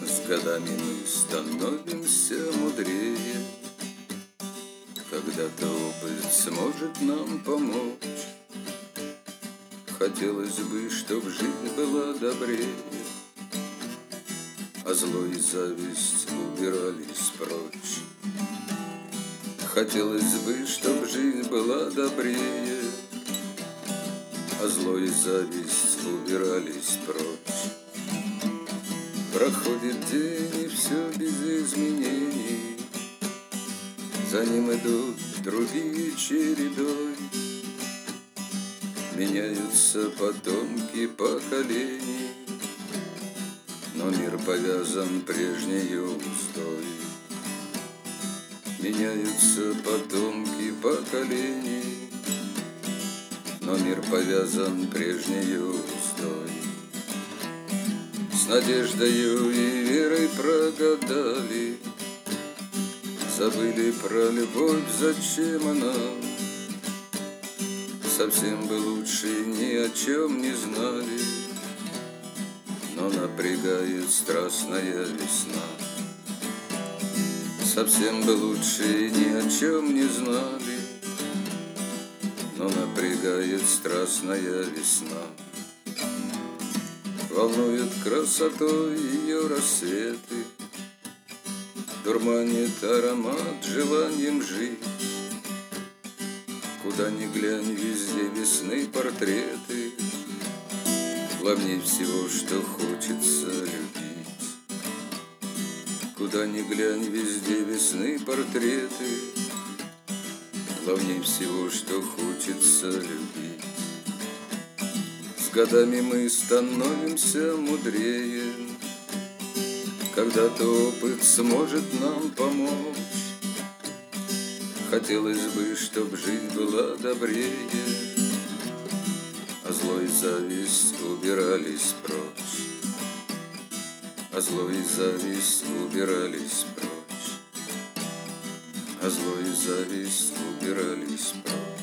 С годами мы становимся мудрее, когда-то опыт сможет нам помочь. Хотелось бы, чтоб жизнь была добрее, а зло и зависть убирались прочь. Хотелось бы, чтоб жизнь была добрее, а зло и зависть убирались прочь. Проходит день, и все без изменений, за ним идут другие чередой. Меняются потомки поколений, но мир повязан прежней уздой. Меняются потомки поколений, но мир повязан прежней уздой. С надеждою и верой прогадали, забыли про любовь, зачем она. Совсем бы лучше ни о чем не знали, но напрягает страстная весна. Совсем бы лучше ни о чем не знали, но напрягает страстная весна. Волнует красотой ее рассветы, дурманит аромат желанием жить. Куда ни глянь, везде весны портреты, главней всего, что хочется любить. Куда ни глянь, везде весны портреты, главней всего, что хочется любить. С годами мы становимся мудрее, когда-то опыт сможет нам помочь. Хотелось бы, чтоб жизнь была добрее, а зло и зависть убирались прочь. А зло и зависть убирались прочь. А зло и зависть убирались прочь.